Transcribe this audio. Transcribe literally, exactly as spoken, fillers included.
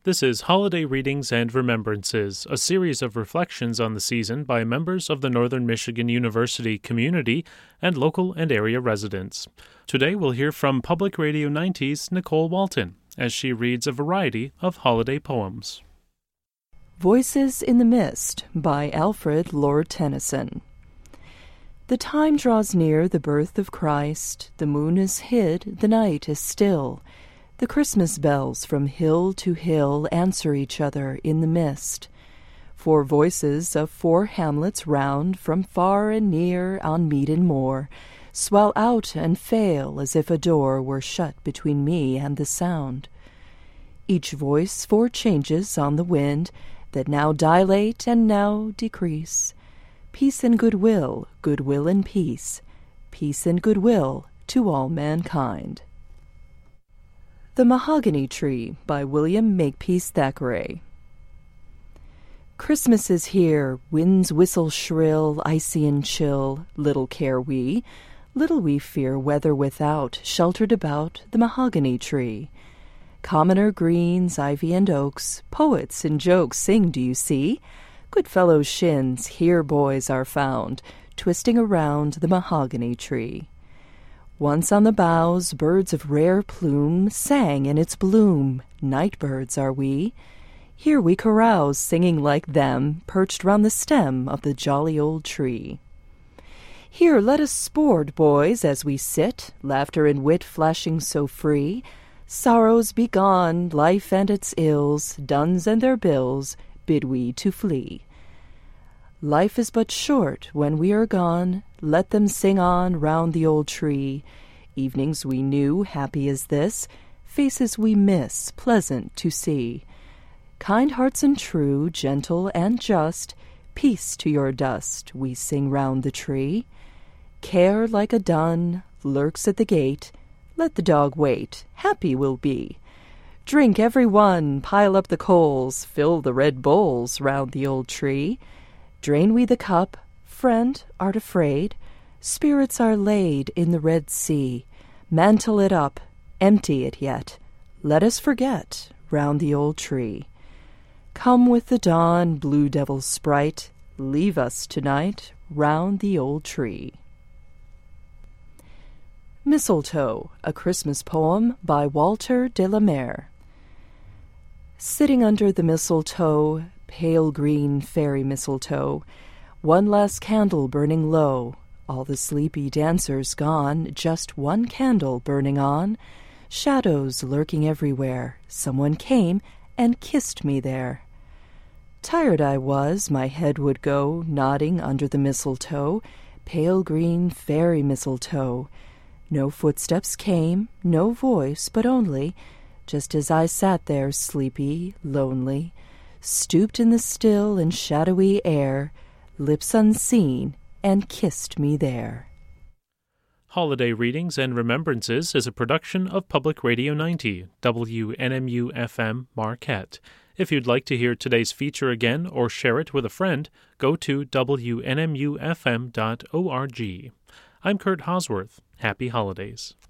This is Holiday Readings and Remembrances, a series of reflections on the season by members of the Northern Michigan University community and local and area residents. Today we'll hear from Public Radio ninety's Nicole Walton as she reads a variety of holiday poems. Voices in the Mist by Alfred Lord Tennyson. The time draws near the birth of Christ, the moon is hid, the night is still. The Christmas bells from hill to hill answer each other in the mist. Four voices of four hamlets round, from far and near on mead and moor, swell out and fail as if a door were shut between me and the sound. Each voice four changes on the wind, that now dilate and now decrease. Peace and goodwill, goodwill and peace, peace and goodwill to all mankind. The Mahogany Tree by William Makepeace Thackeray. Christmas is here, winds whistle shrill, icy and chill, little care we, little we fear weather without, sheltered about the mahogany tree. Commoner greens, ivy and oaks, poets in jokes sing, do you see? Good fellow shins, here boys are found, twisting around the mahogany tree. Once on the boughs, birds of rare plume sang in its bloom. Night birds are we. Here we carouse, singing like them, perched round the stem of the jolly old tree. Here let us sport, boys, as we sit, laughter and wit flashing so free. Sorrows be gone, life and its ills, duns and their bills, bid we to flee. Life is but short when we are gone, let them sing on round the old tree. Evenings we knew, happy as this, faces we miss, pleasant to see. Kind hearts and true, gentle and just, peace to your dust, we sing round the tree. Care like a dun lurks at the gate, let the dog wait, happy we'll be. Drink every one, pile up the coals, fill the red bowls round the old tree. Drain we the cup, friend, art afraid? Spirits are laid in the Red Sea. Mantle it up, empty it yet. Let us forget round the old tree. Come with the dawn, blue devil sprite. Leave us tonight round the old tree. Mistletoe, a Christmas poem by Walter de la Mare. Sitting under the mistletoe, pale green fairy mistletoe, one last candle burning low, all the sleepy dancers gone, just one candle burning on, shadows lurking everywhere, someone came and kissed me there. Tired I was, my head would go, nodding under the mistletoe, pale green fairy mistletoe. No footsteps came, no voice, but only, just as I sat there sleepy, lonely, stooped in the still and shadowy air, lips unseen, and kissed me there. Holiday Readings and Remembrances is a production of Public Radio ninety, W N M U F M Marquette. If you'd like to hear today's feature again or share it with a friend, go to W N M U F M dot org. I'm Kurt Hosworth. Happy holidays.